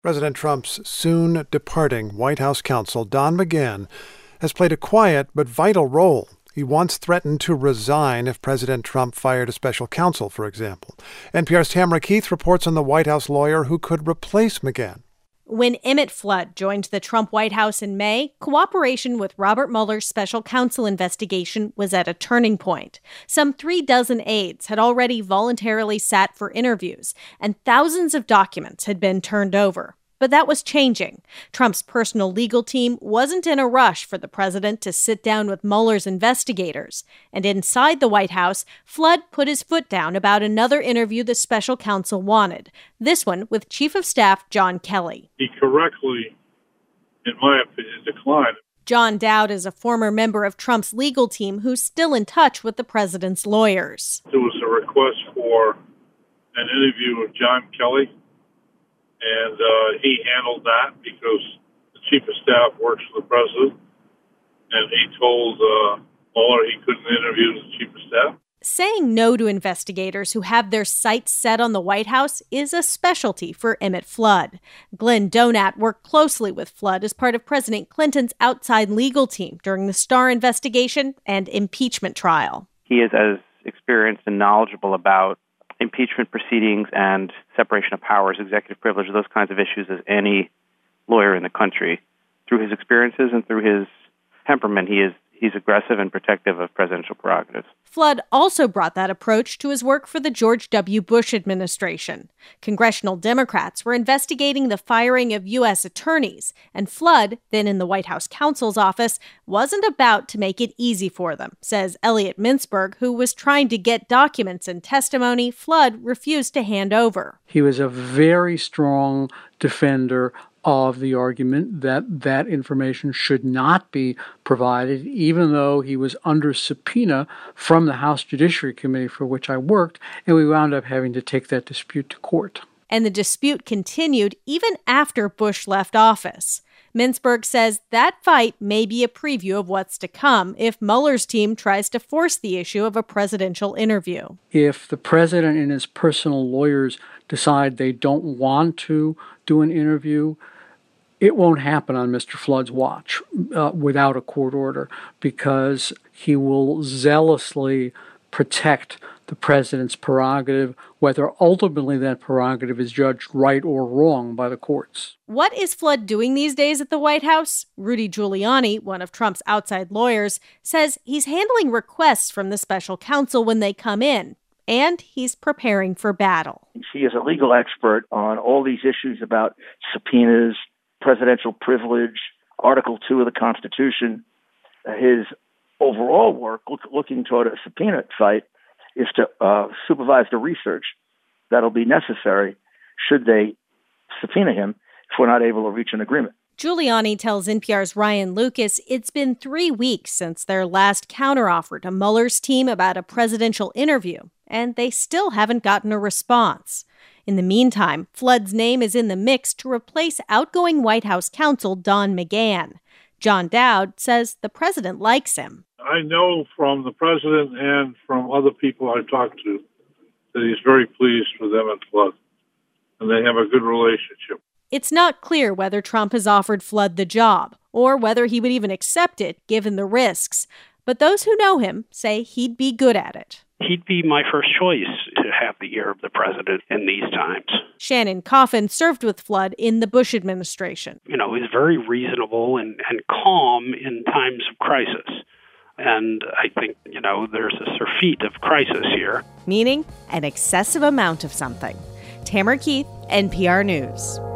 President Trump's soon departing White House counsel, Don McGahn, has played a quiet but vital role. He once threatened to resign if President Trump fired a special counsel, for example. NPR's Tamara Keith reports on the White House lawyer who could replace McGahn. When Emmett Flood joined the Trump White House in May, cooperation with Robert Mueller's special counsel investigation was at a turning point. Some 36 aides had already voluntarily sat for interviews, and thousands of documents had been turned over. But that was changing. Trump's personal legal team wasn't in a rush for the president to sit down with Mueller's investigators. And inside the White House, Flood put his foot down about another interview the special counsel wanted, this one with Chief of Staff John Kelly. He correctly, in my opinion, declined. John Dowd is a former member of Trump's legal team who's still in touch with the president's lawyers. There was a request for an interview with John Kelly. And he handled that because the chief of staff works for the president. And he told Mueller he couldn't interview the chief of staff. Saying no to investigators who have their sights set on the White House is a specialty for Emmett Flood. Glenn Donat worked closely with Flood as part of President Clinton's outside legal team during the Starr investigation and impeachment trial. He is as experienced and knowledgeable about impeachment proceedings and separation of powers, executive privilege, those kinds of issues as any lawyer in the country. Through his experiences and through his temperament, he's aggressive and protective of presidential prerogatives. Flood also brought that approach to his work for the George W. Bush administration. Congressional Democrats were investigating the firing of U.S. attorneys, and Flood, then in the White House counsel's office, wasn't about to make it easy for them, says Elliot Mintzberg, who was trying to get documents and testimony Flood refused to hand over. He was a very strong defender of the argument that that information should not be provided, even though he was under subpoena from the House Judiciary Committee for which I worked, and we wound up having to take that dispute to court. And the dispute continued even after Bush left office. Mintzberg says that fight may be a preview of what's to come if Mueller's team tries to force the issue of a presidential interview. If the president and his personal lawyers decide they don't want to do an interview, it won't happen on Mr. Flood's watch without a court order, because he will zealously protect the president's prerogative, whether ultimately that prerogative is judged right or wrong by the courts. What is Flood doing these days at the White House? Rudy Giuliani, one of Trump's outside lawyers, says he's handling requests from the special counsel when they come in, and he's preparing for battle. He is a legal expert on all these issues about subpoenas, presidential privilege, Article 2 of the Constitution. His overall work, looking toward a subpoena fight, is to supervise the research that'll be necessary should they subpoena him if we're not able to reach an agreement. Giuliani tells NPR's Ryan Lucas it's been 3 weeks since their last counteroffer to Mueller's team about a presidential interview, and they still haven't gotten a response. In the meantime, Flood's name is in the mix to replace outgoing White House counsel Don McGahn. John Dowd says the president likes him. I know from the president and from other people I've talked to that he's very pleased with Emmett Flood, and they have a good relationship. It's not clear whether Trump has offered Flood the job, or whether he would even accept it given the risks. But those who know him say he'd be good at it. He'd be my first choice to have the ear of the president in these times. Shannon Coffin served with Flood in the Bush administration. He's very reasonable and calm in times of crisis. And I think, there's a surfeit of crisis here. Meaning an excessive amount of something. Tamara Keith, NPR News.